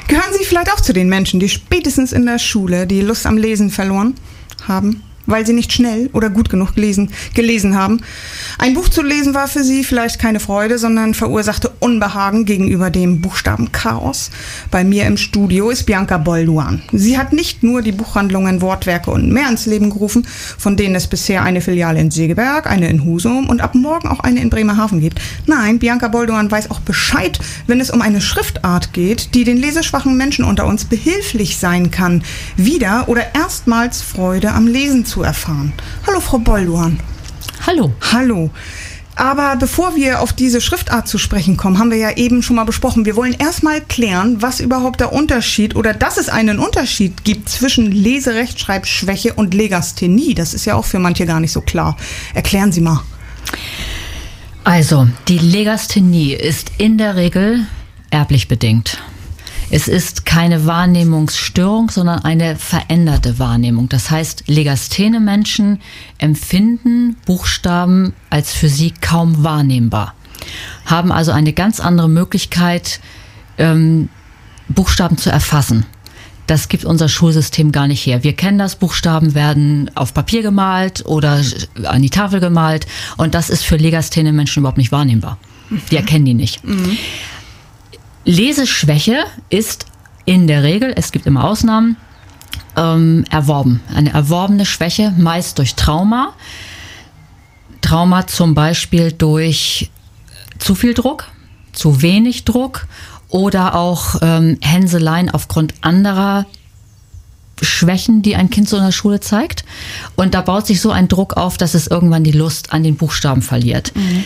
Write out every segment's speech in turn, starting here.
Gehören Sie vielleicht auch zu den Menschen, die spätestens in der Schule die Lust am Lesen verloren haben, weil sie nicht schnell oder gut genug gelesen haben? Ein Buch zu lesen war für sie vielleicht keine Freude, sondern verursachte Unbehagen gegenüber dem Buchstabenchaos. Bei mir im Studio ist Bianca Bolduan. Sie hat nicht nur die Buchhandlungen Wortwerke und mehr ins Leben gerufen, von denen es bisher eine Filiale in Segeberg, eine in Husum und ab morgen auch eine in Bremerhaven gibt. Nein, Bianca Bolduan weiß auch Bescheid, wenn es um eine Schriftart geht, die den leseschwachen Menschen unter uns behilflich sein kann, wieder oder erstmals Freude am Lesen zu erfahren. Hallo, Frau Bolduan. Hallo. Hallo. Aber bevor wir auf diese Schriftart zu sprechen kommen, haben wir ja eben schon mal besprochen, wir wollen erstmal klären, was überhaupt der Unterschied oder dass es einen Unterschied gibt zwischen Leserechtschreibschwäche und Legasthenie. Das ist ja auch für manche gar nicht so klar. Erklären Sie mal. Also, die Legasthenie ist in der Regel erblich bedingt. Es ist keine Wahrnehmungsstörung, sondern eine veränderte Wahrnehmung. Das heißt, legasthene Menschen empfinden Buchstaben als für sie kaum wahrnehmbar, haben also eine ganz andere Möglichkeit, Buchstaben zu erfassen. Das gibt unser Schulsystem gar nicht her. Wir kennen das, Buchstaben werden auf Papier gemalt oder an die Tafel gemalt und das ist für legasthene Menschen überhaupt nicht wahrnehmbar. Die erkennen die nicht. Mhm. Leseschwäche ist in der Regel, es gibt immer Ausnahmen, erworben. Eine erworbene Schwäche, meist durch Trauma. Trauma zum Beispiel durch zu viel Druck, zu wenig Druck oder auch Hänseleien aufgrund anderer Schwächen, die ein Kind so in der Schule zeigt. Und da baut sich so ein Druck auf, dass es irgendwann die Lust an den Buchstaben verliert. Mhm.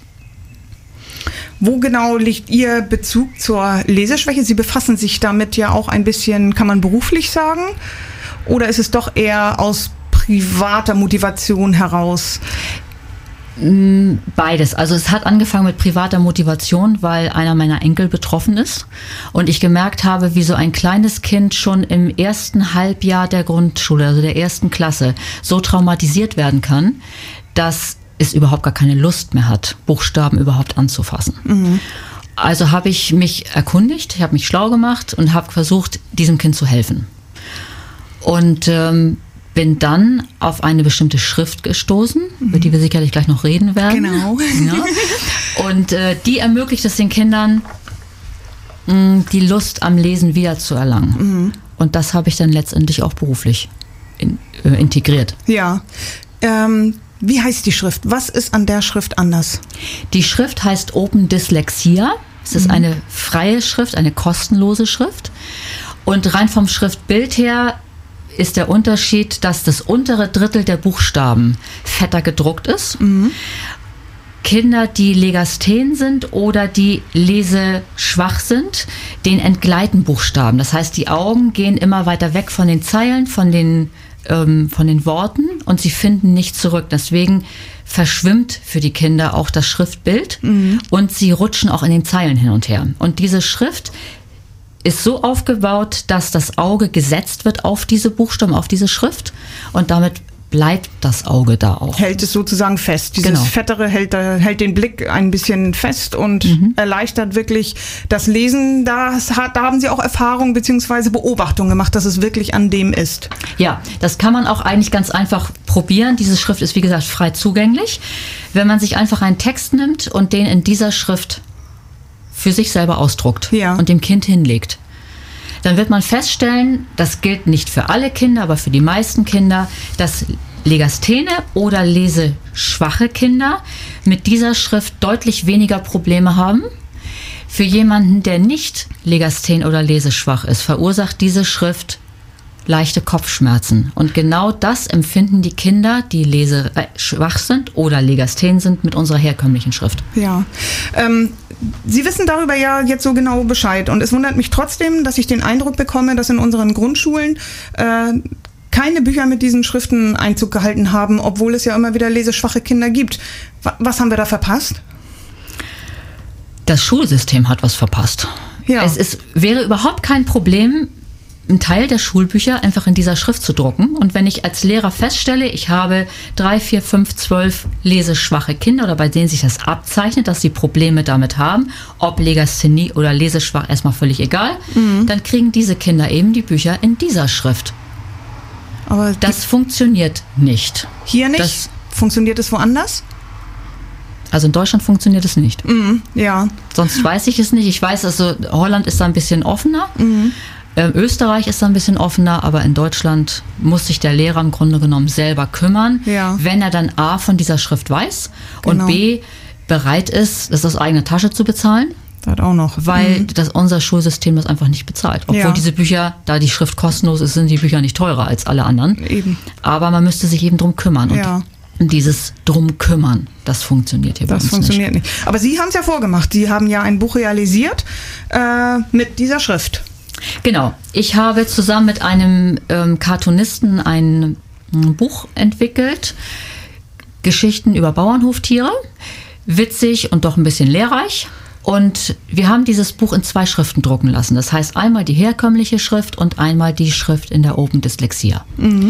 Wo genau liegt Ihr Bezug zur Leseschwäche? Sie befassen sich damit ja auch ein bisschen, kann man beruflich sagen? Oder ist es doch eher aus privater Motivation heraus? Beides. Also es hat angefangen mit privater Motivation, weil einer meiner Enkel betroffen ist und ich gemerkt habe, wie so ein kleines Kind schon im ersten Halbjahr der Grundschule, also der ersten Klasse, so traumatisiert werden kann, dass es überhaupt gar keine Lust mehr hat, Buchstaben überhaupt anzufassen. Mhm. Also habe ich mich erkundigt, ich habe mich schlau gemacht und habe versucht, diesem Kind zu helfen. Und bin dann auf eine bestimmte Schrift gestoßen, über die wir sicherlich gleich noch reden werden. Genau. Ja. Und die ermöglicht es den Kindern, die Lust am Lesen wieder zu erlangen. Mhm. Und das habe ich dann letztendlich auch beruflich integriert. Ja. Wie heißt die Schrift? Was ist an der Schrift anders? Die Schrift heißt Open Dyslexia. Es ist eine freie Schrift, eine kostenlose Schrift. Und rein vom Schriftbild her ist der Unterschied, dass das untere Drittel der Buchstaben fetter gedruckt ist. Mhm. Kinder, die legasthen sind oder die leseschwach sind, denen entgleiten Buchstaben. Das heißt, die Augen gehen immer weiter weg von den Zeilen, von den Worten und sie finden nicht zurück. Deswegen verschwimmt für die Kinder auch das Schriftbild und sie rutschen auch in den Zeilen hin und her. Und diese Schrift ist so aufgebaut, dass das Auge gesetzt wird auf diese Buchstaben, auf diese Schrift und damit bleibt das Auge da auch. Hält es sozusagen fest. Dieses Fettere hält den Blick ein bisschen fest und erleichtert wirklich das Lesen. Da haben Sie auch Erfahrung bzw. Beobachtung gemacht, dass es wirklich an dem ist. Ja, das kann man auch eigentlich ganz einfach probieren. Diese Schrift ist, wie gesagt, frei zugänglich. Wenn man sich einfach einen Text nimmt und den in dieser Schrift für sich selber ausdruckt und dem Kind hinlegt, dann wird man feststellen, das gilt nicht für alle Kinder, aber für die meisten Kinder, dass legasthene oder leseschwache Kinder mit dieser Schrift deutlich weniger Probleme haben. Für jemanden, der nicht legasthen oder leseschwach ist, verursacht diese Schrift leichte Kopfschmerzen. Und genau das empfinden die Kinder, die leseschwach sind oder legasthen sind, mit unserer herkömmlichen Schrift. Ja, Sie wissen darüber ja jetzt so genau Bescheid. Und es wundert mich trotzdem, dass ich den Eindruck bekomme, dass in unseren Grundschulen keine Bücher mit diesen Schriften Einzug gehalten haben, obwohl es ja immer wieder leseschwache Kinder gibt. Was haben wir da verpasst? Das Schulsystem hat was verpasst. Ja. Es wäre überhaupt kein Problem, einen Teil der Schulbücher einfach in dieser Schrift zu drucken. Und wenn ich als Lehrer feststelle, ich habe 3, 4, 5, 12 leseschwache Kinder oder bei denen sich das abzeichnet, dass sie Probleme damit haben, ob Legasthenie oder leseschwach, erstmal völlig egal, dann kriegen diese Kinder eben die Bücher in dieser Schrift. Aber das funktioniert nicht. Hier nicht? Funktioniert es woanders? Also in Deutschland funktioniert es nicht. Ja. Sonst weiß ich es nicht. Ich weiß, also Holland ist da ein bisschen offener. Österreich ist da ein bisschen offener, aber in Deutschland muss sich der Lehrer im Grunde genommen selber kümmern, wenn er dann A, von dieser Schrift weiß und B, bereit ist, das aus eigener Tasche zu bezahlen. Das auch noch. Weil unser Schulsystem das einfach nicht bezahlt. Obwohl diese Bücher, da die Schrift kostenlos ist, sind die Bücher nicht teurer als alle anderen. Eben. Aber man müsste sich eben drum kümmern. Und dieses drum kümmern, das funktioniert hier bei uns nicht. Das funktioniert nicht. Aber Sie haben es ja vorgemacht. Sie haben ja ein Buch realisiert mit dieser Schrift. Genau. Ich habe zusammen mit einem Cartoonisten ein Buch entwickelt. Geschichten über Bauernhoftiere. Witzig und doch ein bisschen lehrreich. Und wir haben dieses Buch in 2 Schriften drucken lassen. Das heißt einmal die herkömmliche Schrift und einmal die Schrift in der Open Dyslexia.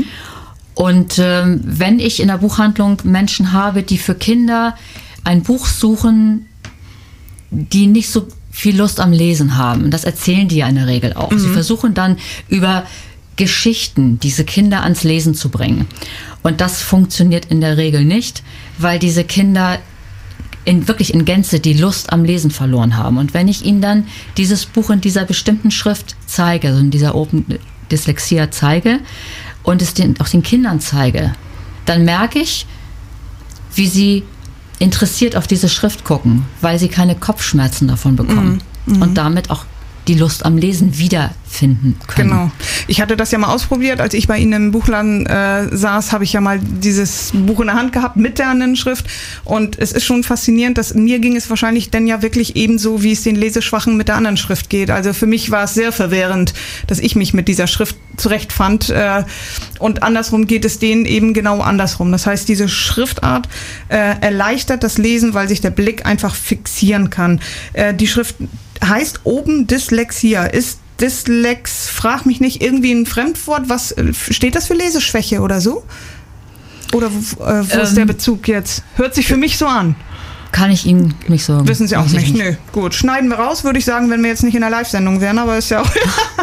Und wenn ich in der Buchhandlung Menschen habe, die für Kinder ein Buch suchen, die nicht so viel Lust am Lesen haben, das erzählen die ja in der Regel auch. Sie versuchen dann über Geschichten diese Kinder ans Lesen zu bringen. Und das funktioniert in der Regel nicht, weil diese Kinder wirklich in Gänze die Lust am Lesen verloren haben. Und wenn ich ihnen dann dieses Buch in dieser bestimmten Schrift zeige, also in dieser Open Dyslexia zeige und es auch den Kindern zeige, dann merke ich, wie sie interessiert auf diese Schrift gucken, weil sie keine Kopfschmerzen davon bekommen und damit auch die Lust am Lesen wiederfinden können. Genau. Ich hatte das ja mal ausprobiert, als ich bei Ihnen im Buchladen saß, habe ich ja mal dieses Buch in der Hand gehabt mit der anderen Schrift und es ist schon faszinierend, dass mir ging es wahrscheinlich dann ja wirklich ebenso, wie es den Leseschwachen mit der anderen Schrift geht. Also für mich war es sehr verwirrend, dass ich mich mit dieser Schrift zurechtfand und andersrum geht es denen eben genau andersrum. Das heißt, diese Schriftart erleichtert das Lesen, weil sich der Blick einfach fixieren kann. Die Schrift heißt Open Dyslexia. Ist frag mich nicht, irgendwie ein Fremdwort? Was steht das für Leseschwäche oder so? Oder wo ist der Bezug jetzt? Hört sich für mich so an. Kann ich Ihnen nicht sagen. Wissen Sie auch nicht? Nö, gut. Schneiden wir raus, würde ich sagen, wenn wir jetzt nicht in der Live-Sendung wären, aber ist ja auch...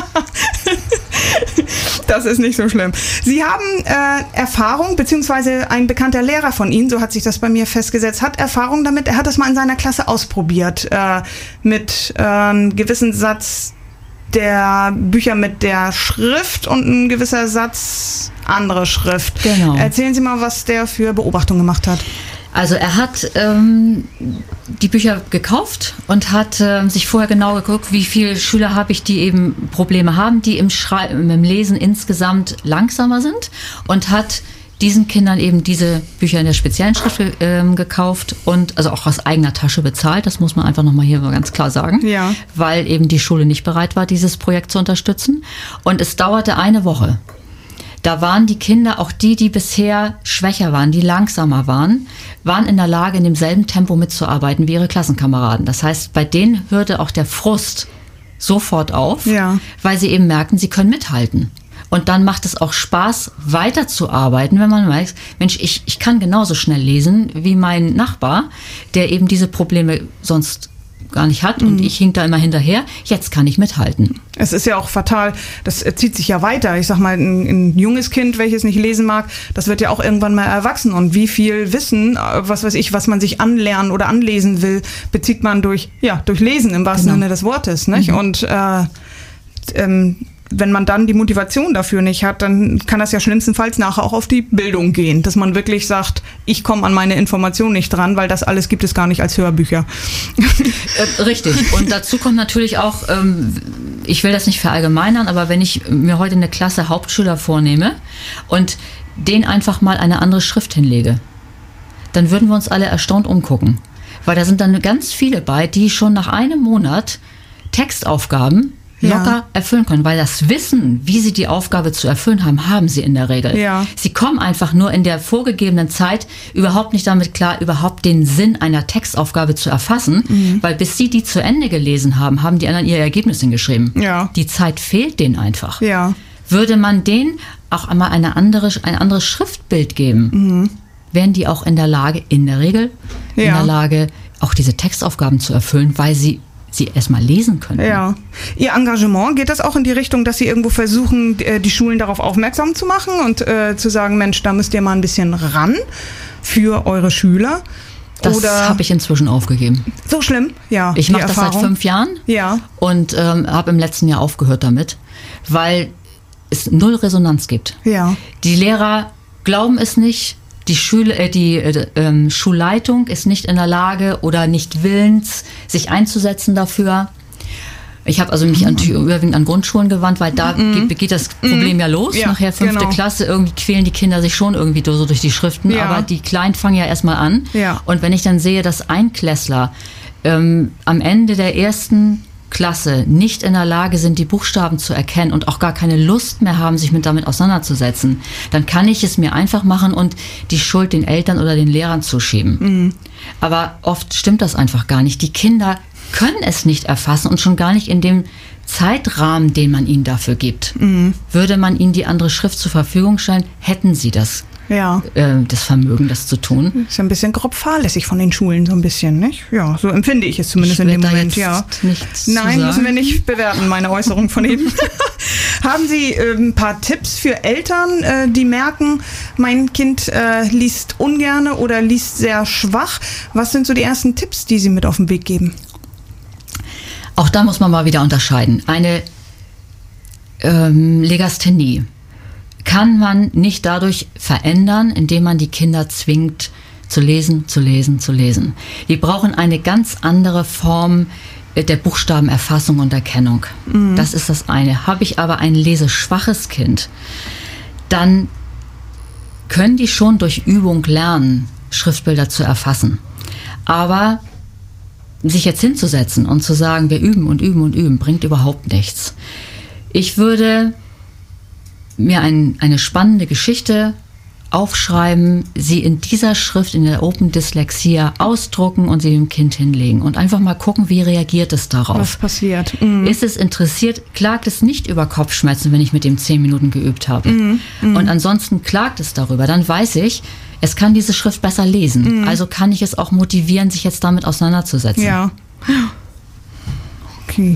Das ist nicht so schlimm. Sie haben Erfahrung, beziehungsweise ein bekannter Lehrer von Ihnen, so hat sich das bei mir festgesetzt, hat Erfahrung damit, er hat das mal in seiner Klasse ausprobiert, mit einem gewissen Satz der Bücher mit der Schrift und ein gewisser Satz andere Schrift. Genau. Erzählen Sie mal, was der für Beobachtungen gemacht hat. Also er hat die Bücher gekauft und hat sich vorher genau geguckt, wie viele Schüler habe ich, die eben Probleme haben, die im Lesen insgesamt langsamer sind und hat diesen Kindern eben diese Bücher in der speziellen Schrift gekauft und also auch aus eigener Tasche bezahlt. Das muss man einfach nochmal hier mal ganz klar sagen, weil eben die Schule nicht bereit war, dieses Projekt zu unterstützen. Und es dauerte eine Woche. Da waren die Kinder, auch die bisher schwächer waren, die langsamer waren in der Lage, in demselben Tempo mitzuarbeiten wie ihre Klassenkameraden. Das heißt, bei denen hörte auch der Frust sofort auf, weil sie eben merken, sie können mithalten. Und dann macht es auch Spaß, weiterzuarbeiten, wenn man weiß, Mensch, ich kann genauso schnell lesen wie mein Nachbar, der eben diese Probleme sonst gar nicht hat und ich hink da immer hinterher. Jetzt kann ich mithalten. Es ist ja auch fatal, das zieht sich ja weiter. Ich sag mal, ein junges Kind, welches nicht lesen mag, das wird ja auch irgendwann mal erwachsen. Und wie viel Wissen, was weiß ich, was man sich anlernen oder anlesen will, bezieht man durch Lesen im wahrsten Sinne des Wortes. Nicht? Und wenn man dann die Motivation dafür nicht hat, dann kann das ja schlimmstenfalls nachher auch auf die Bildung gehen. Dass man wirklich sagt, ich komme an meine Information nicht dran, weil das alles gibt es gar nicht als Hörbücher. Richtig. Und dazu kommt natürlich auch, ich will das nicht verallgemeinern, aber wenn ich mir heute eine Klasse Hauptschüler vornehme und denen einfach mal eine andere Schrift hinlege, dann würden wir uns alle erstaunt umgucken. Weil da sind dann ganz viele bei, die schon nach einem Monat Textaufgaben locker erfüllen können, weil das Wissen, wie sie die Aufgabe zu erfüllen haben, haben sie in der Regel. Ja. Sie kommen einfach nur in der vorgegebenen Zeit überhaupt nicht damit klar, überhaupt den Sinn einer Textaufgabe zu erfassen, weil bis sie die zu Ende gelesen haben, haben die anderen ihr Ergebnis hingeschrieben. Ja. Die Zeit fehlt denen einfach. Ja. Würde man denen auch einmal ein anderes Schriftbild geben, wären die auch in der Lage, in der Regel, in der Lage, auch diese Textaufgaben zu erfüllen, weil sie erstmal lesen können. Ja. Ihr Engagement, geht das auch in die Richtung, dass Sie irgendwo versuchen, die Schulen darauf aufmerksam zu machen und zu sagen, Mensch, da müsst ihr mal ein bisschen ran für eure Schüler? Das habe ich inzwischen aufgegeben. So schlimm? Ja. Ich mache das seit 5 Jahren und habe im letzten Jahr aufgehört damit, weil es 0 Resonanz gibt. Ja. Die Lehrer glauben es nicht. Die Schulleitung ist nicht in der Lage oder nicht willens, sich einzusetzen dafür. Ich habe also mich überwiegend an Grundschulen gewandt, weil da geht das Problem ja los. Ja, nachher 5. Klasse, irgendwie quälen die Kinder sich schon irgendwie so durch die Schriften, aber die Kleinen fangen ja erstmal an. Ja. Und wenn ich dann sehe, dass Einklässler am Ende der 1. Klasse nicht in der Lage sind, die Buchstaben zu erkennen und auch gar keine Lust mehr haben, sich damit auseinanderzusetzen, dann kann ich es mir einfach machen und die Schuld den Eltern oder den Lehrern zuschieben. Aber oft stimmt das einfach gar nicht. Die Kinder können es nicht erfassen und schon gar nicht in dem Zeitrahmen, den man ihnen dafür gibt. Würde man ihnen die andere Schrift zur Verfügung stellen, hätten sie das Vermögen, das zu tun. Ist ja ein bisschen grob fahrlässig von den Schulen, so ein bisschen, nicht? Ja, so empfinde ich es zumindest in dem Moment. Nein, müssen wir nicht bewerten, meine Äußerung von eben. Haben Sie ein paar Tipps für Eltern, die merken, mein Kind liest ungerne oder liest sehr schwach? Was sind so die ersten Tipps, die Sie mit auf den Weg geben? Auch da muss man mal wieder unterscheiden. Eine Legasthenie kann man nicht dadurch verändern, indem man die Kinder zwingt, zu lesen. Die brauchen eine ganz andere Form der Buchstabenerfassung und Erkennung. Das ist das eine. Habe ich aber ein leseschwaches Kind, dann können die schon durch Übung lernen, Schriftbilder zu erfassen. Aber sich jetzt hinzusetzen und zu sagen, wir üben und üben und üben, bringt überhaupt nichts. Ich würde mir eine spannende Geschichte aufschreiben, sie in dieser Schrift, in der Open Dyslexia ausdrucken und sie dem Kind hinlegen und einfach mal gucken, wie reagiert es darauf. Was passiert? Ist es interessiert? Klagt es nicht über Kopfschmerzen, wenn ich mit dem 10 Minuten geübt habe? Und ansonsten klagt es darüber. Dann weiß ich, es kann diese Schrift besser lesen. Also kann ich es auch motivieren, sich jetzt damit auseinanderzusetzen. Ja. Okay.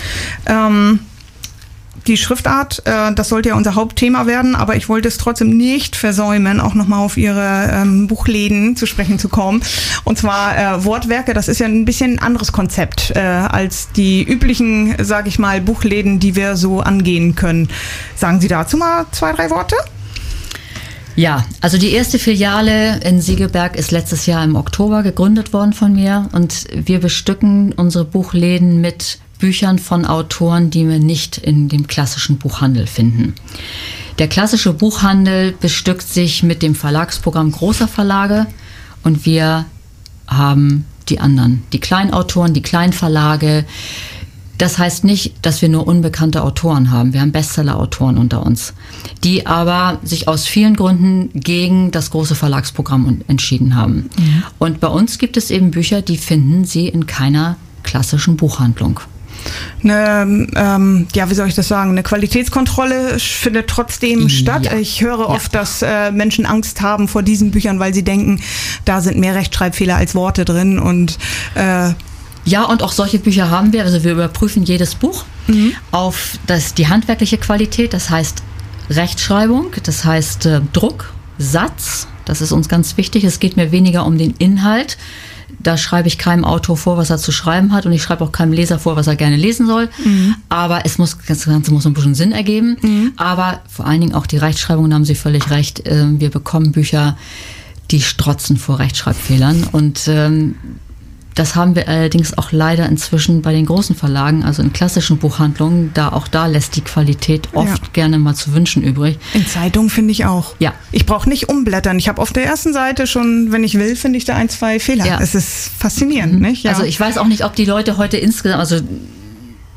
Die Schriftart, das sollte ja unser Hauptthema werden, aber ich wollte es trotzdem nicht versäumen, auch nochmal auf Ihre Buchläden zu sprechen zu kommen. Und zwar Wortwerke, das ist ja ein bisschen ein anderes Konzept als die üblichen, sage ich mal, Buchläden, die wir so angehen können. Sagen Sie dazu mal 2, 3 Worte? Ja, also die erste Filiale in Segeberg ist letztes Jahr im Oktober gegründet worden von mir und wir bestücken unsere Buchläden mit Büchern von Autoren, die wir nicht in dem klassischen Buchhandel finden. Der klassische Buchhandel bestückt sich mit dem Verlagsprogramm großer Verlage und wir haben die anderen, die kleinen Autoren, die kleinen Verlage. Das heißt nicht, dass wir nur unbekannte Autoren haben. Wir haben Bestseller-Autoren unter uns, die aber sich aus vielen Gründen gegen das große Verlagsprogramm entschieden haben. Und bei uns gibt es eben Bücher, die finden Sie in keiner klassischen Buchhandlung. Wie soll ich das sagen? Eine Qualitätskontrolle findet trotzdem statt. Ja. Ich höre oft, dass Menschen Angst haben vor diesen Büchern, weil sie denken, da sind mehr Rechtschreibfehler als Worte drin und ja, und auch solche Bücher haben wir. Also wir überprüfen jedes Buch auf die handwerkliche Qualität, das heißt Rechtschreibung, das heißt Druck, Satz, das ist uns ganz wichtig. Es geht mir weniger um den Inhalt. Da schreibe ich keinem Autor vor, was er zu schreiben hat und ich schreibe auch keinem Leser vor, was er gerne lesen soll. Aber das Ganze muss ein bisschen Sinn ergeben. Aber vor allen Dingen auch die Rechtschreibung, da haben Sie völlig recht. Wir bekommen Bücher, die strotzen vor Rechtschreibfehlern und das haben wir allerdings auch leider inzwischen bei den großen Verlagen, also in klassischen Buchhandlungen, da lässt die Qualität oft gerne mal zu wünschen übrig. In Zeitungen finde ich auch. Ja. Ich brauche nicht umblättern. Ich habe auf der ersten Seite schon, wenn ich will, finde ich da 1, 2 Fehler. Ja. Es ist faszinierend, nicht? Ja. Also ich weiß auch nicht, ob die Leute heute insgesamt, also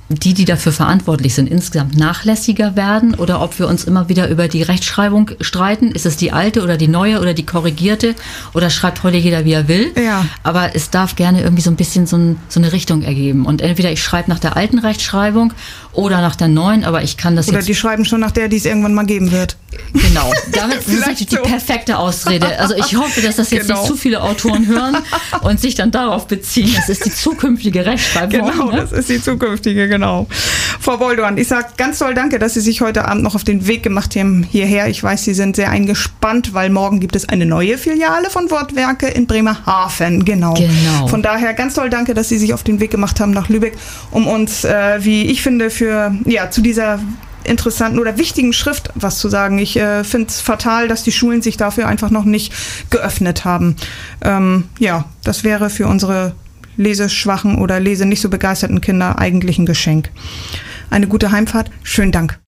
die dafür verantwortlich sind, insgesamt nachlässiger werden oder ob wir uns immer wieder über die Rechtschreibung streiten. Ist es die alte oder die neue oder die korrigierte oder schreibt heute jeder, wie er will? Ja. Aber es darf gerne irgendwie so ein bisschen so eine Richtung ergeben. Und entweder ich schreibe nach der alten Rechtschreibung oder nach der neuen, aber ich kann das Oder jetzt... die schreiben schon nach der, die es irgendwann mal geben wird. Genau, damit ist Vielleicht natürlich so. die perfekte Ausrede. Also ich hoffe, dass das jetzt Genau. nicht zu viele Autoren hören und sich dann darauf beziehen. Das ist die zukünftige Rechtschreibung. Genau, ne? das ist die zukünftige, genau. Frau Bolduan, ich sage ganz toll danke, dass Sie sich heute Abend noch auf den Weg gemacht haben hierher. Ich weiß, Sie sind sehr eingespannt, weil morgen gibt es eine neue Filiale von Wortwerke in Bremerhaven. Genau. Von daher ganz toll danke, dass Sie sich auf den Weg gemacht haben nach Lübeck, um uns, wie ich finde, zu dieser interessanten oder wichtigen Schrift was zu sagen. Ich finde es fatal, dass die Schulen sich dafür einfach noch nicht geöffnet haben. Das wäre für unsere leseschwachen oder nicht so begeisterten Kinder eigentlich ein Geschenk. Eine gute Heimfahrt. Schönen Dank.